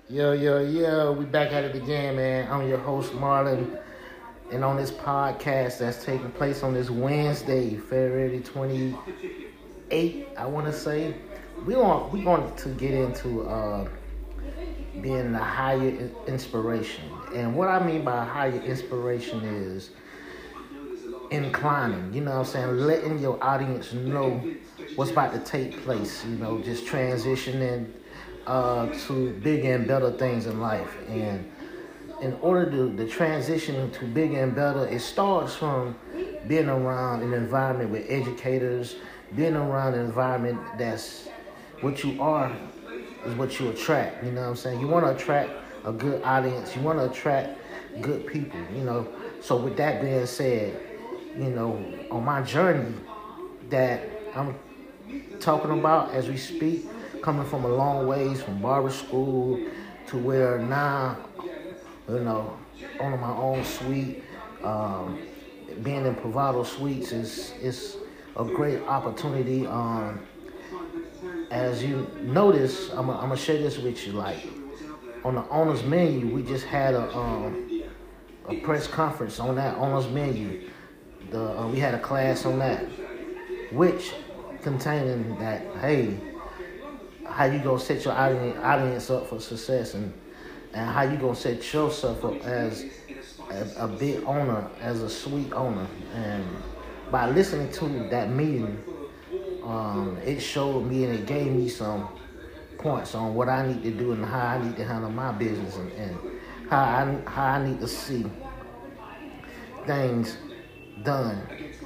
Yo, we back at it again, man. I'm your host, Marlon, and on this podcast that's taking place on this Wednesday, February 28th, I want to say, we want to get into being a higher inspiration. And what I mean by higher inspiration is inclining, you know what I'm saying? Letting your audience know what's about to take place, just transitioning to bigger and better things in life. And in order to transition into bigger and better, it starts from being around an environment with educators, being around an environment that's what you are is what you attract. You know what I'm saying? You want to attract a good audience. You want to attract good people. So with that being said, on my journey that I'm talking about as we speak, coming from a long ways from barber school to where now, owning my own suite, being in Privado Suites is a great opportunity. As you notice, I'm gonna share this with you. Like on the owner's menu, we just had a press conference on that owner's menu. We had a class on that, which containing that, hey, how you gonna set your audience up for success, and how you gonna set yourself up as a big owner, as a suite owner. And by listening to that meeting, it showed me and it gave me some points on what I need to do and how I need to handle my business, and how I need to see things done.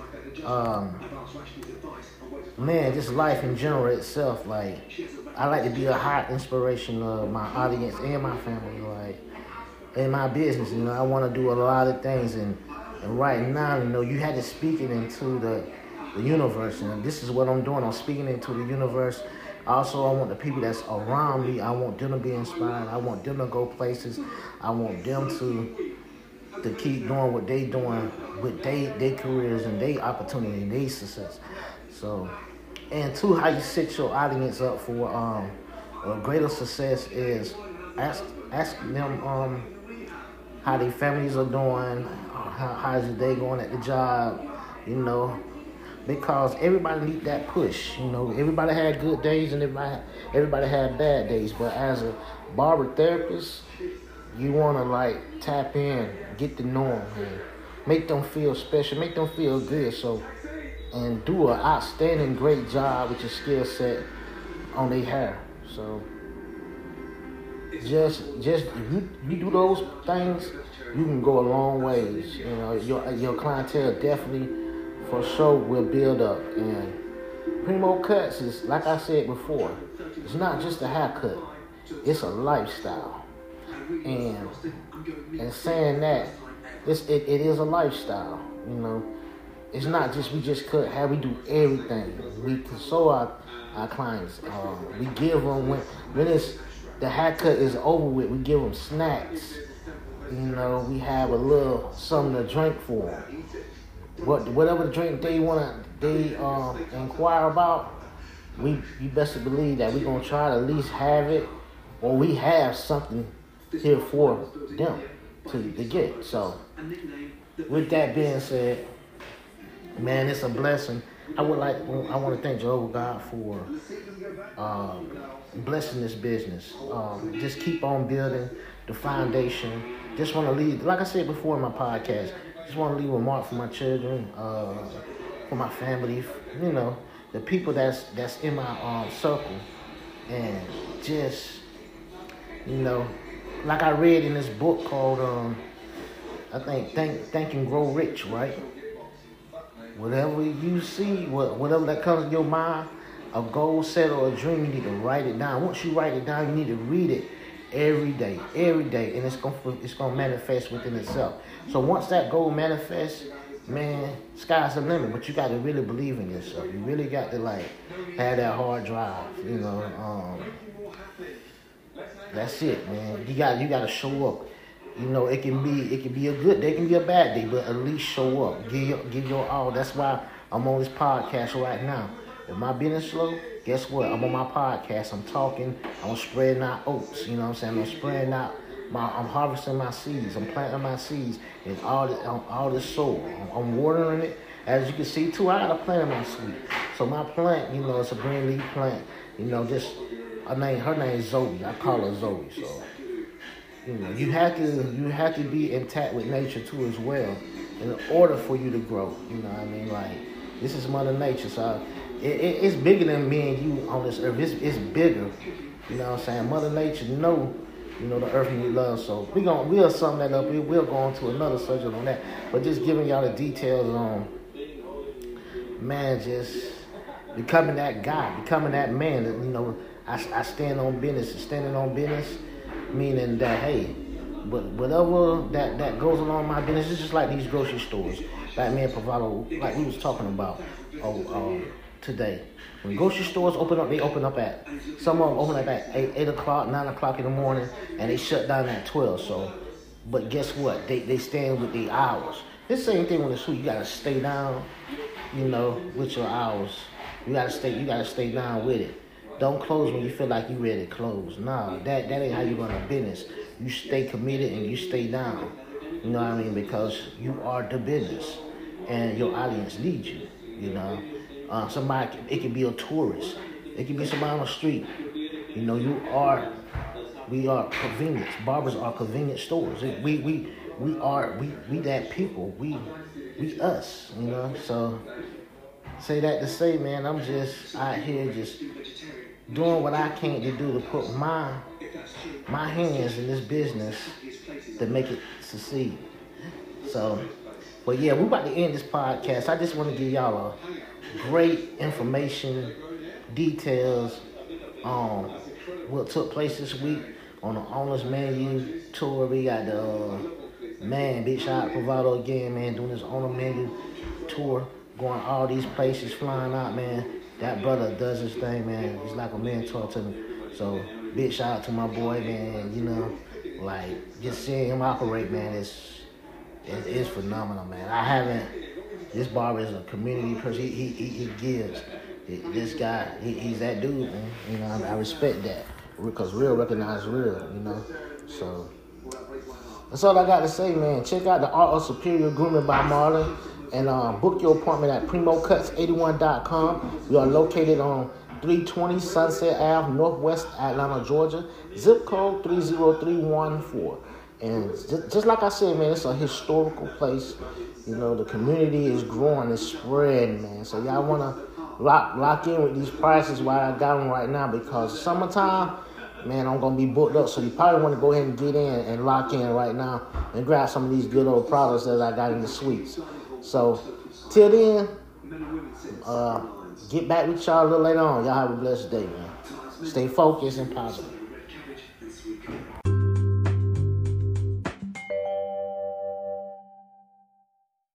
Just life in general itself. Like, I like to be a high inspiration of my audience and my family, like, in my business. I want to do a lot of things, and right now, you had to speak it into the universe, and this is what I'm doing. I'm speaking into the universe. Also, I want the people that's around me, I want them to be inspired. I want them to go places. I want them to keep doing what they doing with their careers and their opportunity and their success. So, and two, how you set your audience up for a greater success is asking them how their families are doing, how's your day going at the job, because everybody need that push. Everybody had good days and everybody had bad days. But as a barber therapist, you want to tap in, get to know them, and make them feel special, make them feel good. So, and do an outstanding, great job with your skill set on their hair. So, just if you do those things, you can go a long ways. Your clientele definitely, for sure, will build up. And Primo Cuts is, like I said before, it's not just a haircut, it's a lifestyle. And saying that, it is a lifestyle. It's not just we just cut hair, we do everything. We console our clients. We give them, when the haircut is over with, we give them snacks. We have a little something to drink for them. Whatever drink they inquire about, you best believe that we're gonna try to at least have it, or we have something here for them to get. So, with that being said, man, it's a blessing. I want to thank Jehovah God for blessing this business. Just keep on building the foundation. Just want to leave, like I said before in my podcast, just want to leave a mark for my children, for my family, the people that's in my circle. And just, like I read in this book called, I think, Think and Grow Rich, right? Whatever you see, whatever that comes to your mind, a goal set or a dream, you need to write it down. Once you write it down, you need to read it every day, and it's gonna manifest within itself. So once that goal manifests, man, sky's the limit. But you got to really believe in yourself. You really got to have that hard drive. That's it, man. You got to show up. It can be a good day, it can be a bad day, but at least show up. Give your all. That's why I'm on this podcast right now. If my business slow, guess what? I'm on my podcast. I'm talking. I'm spreading out oats. You know what I'm saying? I'm spreading out. I'm harvesting my seeds. I'm planting my seeds in all this soil. I'm watering it. As you can see too, I got a plant in my suite. So my plant, you know, it's a green leaf plant. You know, just her name is Zoe. I call her Zoe. So you know, you have to be intact with nature too as well, in order for you to grow. You know what I mean? Like, this is Mother Nature, so it's bigger than me and you on this earth. It's bigger. You know what I'm saying? Mother Nature you know, the earth we love. So we'll sum that up. We'll go on to another subject on that. But just giving y'all the details on, man, just becoming that guy, becoming that man. That, you know, I stand on business. Standing on business, meaning that, hey, but whatever that goes along my business, it's just like these grocery stores, like me and Pravado, like we was talking about today. When grocery stores open up, they open up at, some of them open up at 8 o'clock, 9 o'clock in the morning, and they shut down at 12. So, but guess what? They stand with the hours. It's the same thing with the suit. You gotta stay down, you know, with your hours. You gotta stay down with it. Don't close when you feel like you ready to close. No, that ain't how you run a business. You stay committed and you stay down. You know what I mean? Because you are the business, and your audience needs you. You know. Somebody, it could be a tourist. It could be somebody on the street. You know, we are convenience. Barbers are convenience stores. We that people. We us, you know. So, say that to say, man, I'm just out here just doing what I can to do to put my hands in this business to make it succeed. So, but yeah, we're about to end this podcast. I just want to give y'all a great information, details on what took place this week on the Owner's Menu tour. We got the big shout out Pravado again, man, doing this Owner Menu tour, going all these places, flying out, man. That brother does his thing, man. He's like a mentor to me. So big shout out to my boy, man. You know, like just seeing him operate, man, it's phenomenal, man. This barber is a community person. He gives. This guy, he's that dude, man. You know, I respect that, because real recognize real, you know. So that's all I got to say, man. Check out the Art of Superior Grooming by Marlon, and book your appointment at PrimoCuts81.com. We are located on 320 Sunset Ave, Northwest Atlanta, Georgia. Zip code 30314. And just like I said, man, it's a historical place. You know, the community is growing, it's spreading, man. So y'all want to lock in with these prices while I got them right now, because summertime, man, I'm going to be booked up. So you probably want to go ahead and get in and lock in right now and grab some of these good old products that I got in the suites. So till then, get back with y'all a little later on. Y'all have a blessed day, man. Stay focused and positive.